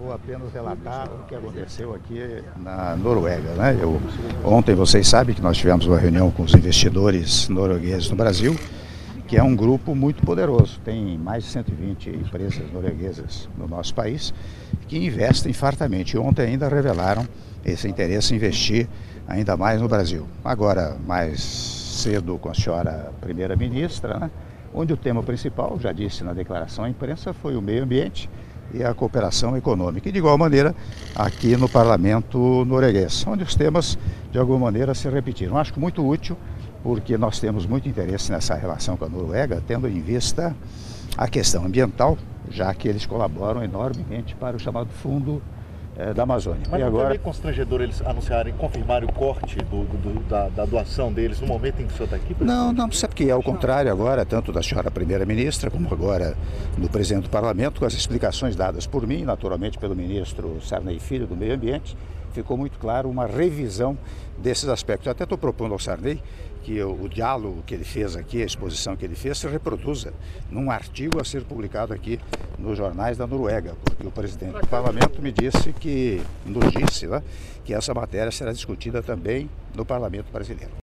vou apenas relatar o que aconteceu aqui na Noruega, né? Ontem vocês sabem que nós tivemos uma reunião com os investidores noruegueses no Brasil, que é um grupo muito poderoso. Tem mais de 120 empresas norueguesas no nosso país que investem fartamente. Ontem ainda revelaram esse interesse em investir ainda mais no Brasil. Agora, mais cedo com a senhora primeira-ministra, né? Onde o tema principal, já disse na declaração à imprensa, foi o meio ambiente e a cooperação econômica. E de igual maneira aqui no parlamento norueguês, onde os temas de alguma maneira se repetiram. Acho muito útil, porque nós temos muito interesse nessa relação com a Noruega, tendo em vista a questão ambiental, já que eles colaboram enormemente para o chamado Fundo da Amazônia. Mas e não agora foi meio constrangedor eles anunciarem, confirmarem o corte da doação deles no momento em que o senhor está aqui? Não, sabe que é o contrário agora, tanto da senhora primeira-ministra, como agora do presidente do parlamento, com as explicações dadas por mim, naturalmente pelo ministro Sarney Filho do Meio Ambiente, ficou muito claro uma revisão desses aspectos. Eu até estou propondo ao Sarney que o diálogo que ele fez aqui, a exposição que ele fez, se reproduza num artigo a ser publicado aqui nos jornais da Noruega, porque o presidente do parlamento nos disse, né, que essa matéria será discutida também no parlamento brasileiro.